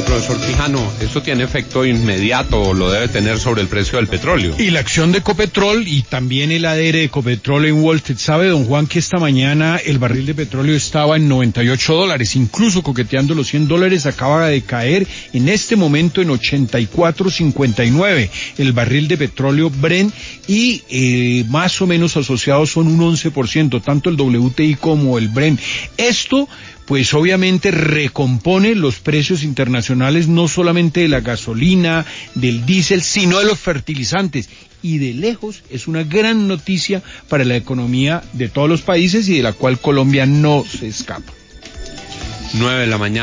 profesor Quijano, ¿esto tiene efecto inmediato o lo debe tener sobre el precio del petróleo? Y la acción de Ecopetrol y también el ADR de Ecopetrol en Wall Street. ¿Sabe, don Juan, que esta mañana el barril de petróleo estaba en $98, incluso coqueteando los $100, acaba de caer en este momento en 84.59 el barril de petróleo Brent y más o menos asociados son un 11%, tanto el WTI como el Brent. Esto pues obviamente recompone los precios internacionales no solamente de la gasolina, del diésel, sino de los fertilizantes. Y de lejos es una gran noticia para la economía de todos los países y de la cual Colombia no se escapa. 9 de la mañana.